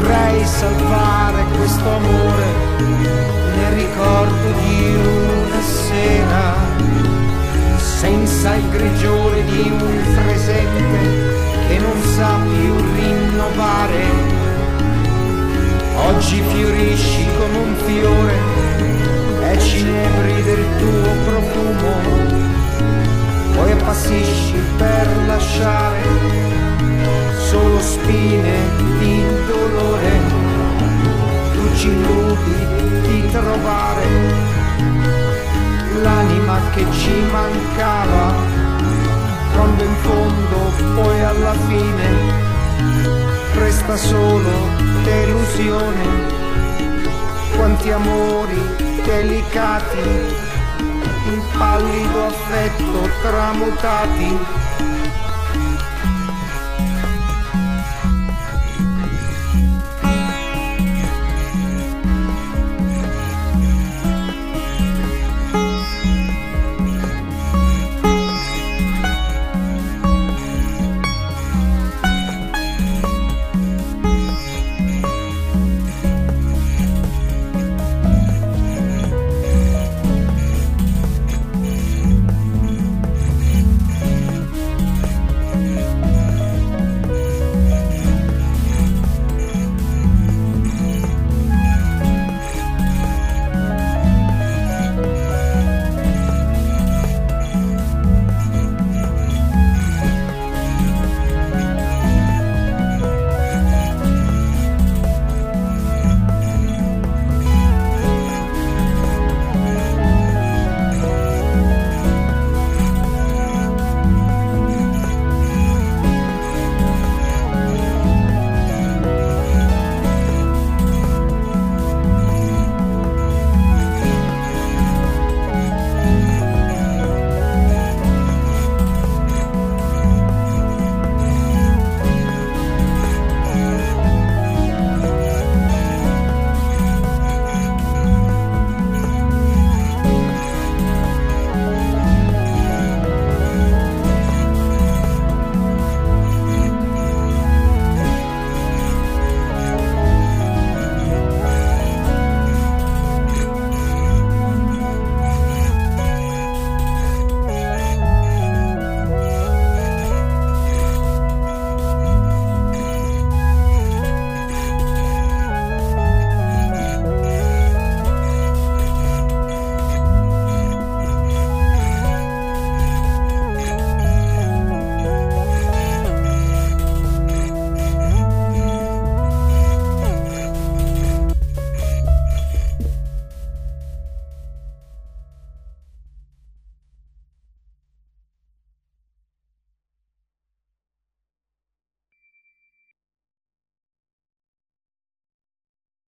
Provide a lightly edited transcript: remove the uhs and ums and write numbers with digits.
vorrei salvare questo amore nel ricordo di una sera, senza il grigiore di un presente che non sa più rinnovare. Oggi fiorisci come un fiore e cinebri del tuo profumo, poi appassisci per lasciare solo spine di dolore. Tu ci illudi di trovare l'anima che ci mancava, quando in fondo poi alla fine resta solo delusione. Quanti amori delicati in pallido affetto tramutati